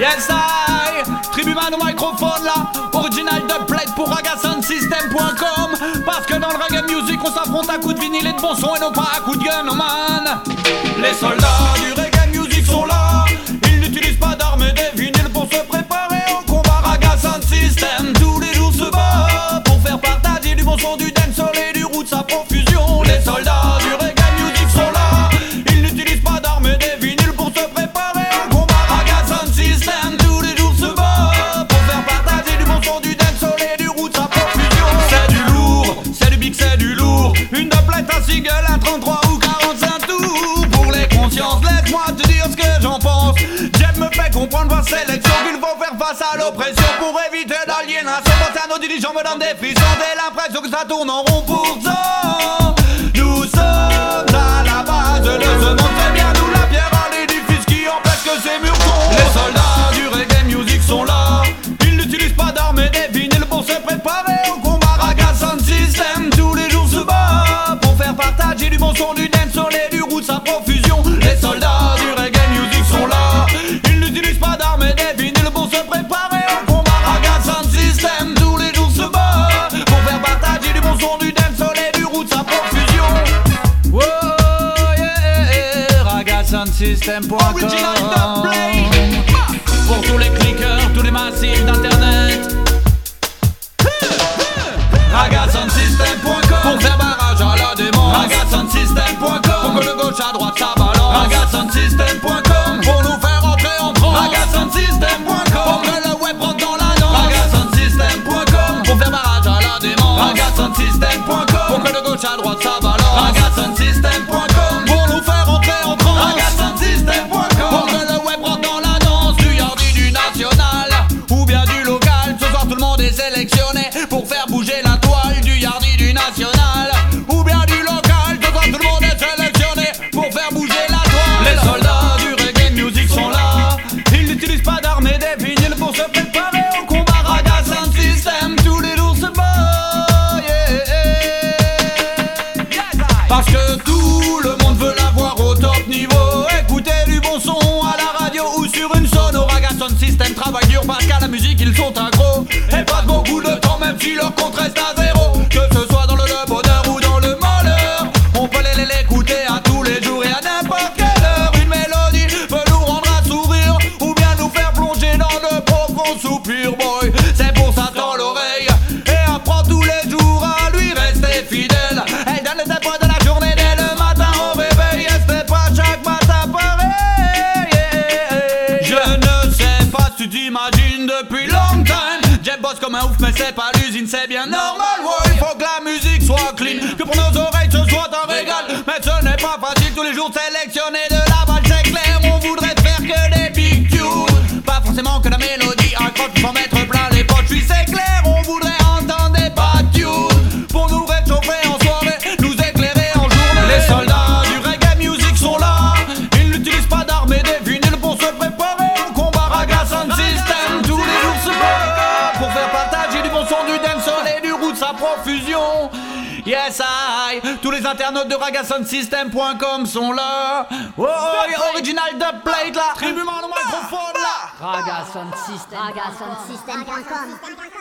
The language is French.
Yes I, Tribuman au microphone là, original dubplate pour ragasoundsystem.com. Parce que dans le reggae music on s'affronte à coups de vinyle et de bon son et non pas à coups de gun, oh man. Les soldats du reggae music sont là, ils n'utilisent pas d'armes et des vinyles pour se préparer au combat. Ragasound System tous les jours se bat pour faire partager du bon son, du dancehall et du roots à profusion. Les soldats du reggae music sont là, ils n'utilisent pas d'armes et des vinyles pour se préparer au combat. Ragasound System tous les jours se bat pour faire partager du bon son, du dancehall et du roots à profusion. C'est du lourd, c'est du big, c'est du lourd. Une doublette, un single, un 33 ou 45 tours. Pour les consciences, laisse-moi te dire ce que j'en pense. Jeff me fait comprendre ma sélection qu'il faut faire face à l'oppression pour éviter l'aliénation. Penser à nos dirigeants me donne des frissons. J'ai l'impression que ça tourne en rond pour ça. Nous sommes à la base de ce monde, c'est bien nous la pierre à l'édifice qui empêche que ces murs tombent. Les soldats du reggae music sont là, ils n'utilisent pas d'armes et des vinyles pour se préparer au combat. Ragasound System tous les jours se bat pour faire partager du bon son, du dancehall et du roots à profusion. Les soldats du reggae music sont là, ils n'utilisent pas d'armes et des vinyles pour se préparer au combat. Ragasound System tous les jours se bat pour faire partager du bon son, du dancehall et du roots à profusion. Oh yeah, ragasoundsystem.com. Original dubplate pour tous les clickers, tous les massifs d'internet. Ragasoundsystem.com pour faire barrage à la démence. Ragasoundsystem.com pour que le gauche à droite ça balance. Ragasoundsystem.com pour nous faire entrer en transe. Ragasoundsystem.com pour que le web rentre dans la danse. Ragasoundsystem.com pour faire barrage à la démence. Ragasoundsystem.com pour que le gauche à droite ça balance. Ragasoundsystem.com pour nous faire entrer en transe. Ragasoundsystem.com pour que le web rentre dans la danse. Du yardi, du national ou bien du local. Ce soir tout le monde est sélectionné pour faire bouger la toile. Du yardi, du national ou bien du local. Ce soir tout le monde est sélectionné pour faire bouger la toile. Les soldats du reggae music sont là, ils n'utilisent pas d'armes et des vinyles pour se préparer au combat. Ragasound System tous les jours se bat, yeah. Parce que tout le monde veut l'avoir au top niveau. Écouter du bon son à la radio ou sur une sono. Ragasound System travaille dur parce qu'à la musique ils sont accros et passent beaucoup de temps même si leur compte reste à zéro. Que ce soit dans le bonheur ou dans le malheur, on peut l'écouter à tous les jours et à n'importe quelle heure. Une mélodie peut nous rendre à sourire ou bien nous faire plonger dans de profonds soupirs, boy. C'est pour ça tends l'oreille et apprends tous les jours à lui rester fidèle. Elle donne les efforts de la journée dès le matin au réveil. Et c'est pas chaque matin pareil, yeah. Je ne sais pas si tu t'imagines depuis long time, Jeff bosse comme un ouf mais c'est pas l'usine, c'est bien normal, ouais. Il faut que la musique soit clean, que pour nos oreilles ce soit un régal. Mais ce n'est pas facile tous les jours de sélectionner de la balle, c'est clair. On voudrait faire que des big tunes, pas forcément que la mélodie accroche pour mettre plein les poches. Oui c'est clair, on voudrait entendre des bad tunes pour nous réchauffer en soirée, nous éclairer en journée. Les soldats du reggae music sont là, ils n'utilisent pas d'armes et des vinyles pour se préparer au combat. Ragasound System tous les jours se bat pour faire partager du bon son, du dancehall et du roots à profusion. Yes I, tous les internautes de ragasoundsystem.com sont là. Oh, original dubplate là, Tribuman au microphone là. Ragasoundsystem. Ragasoundsystem.com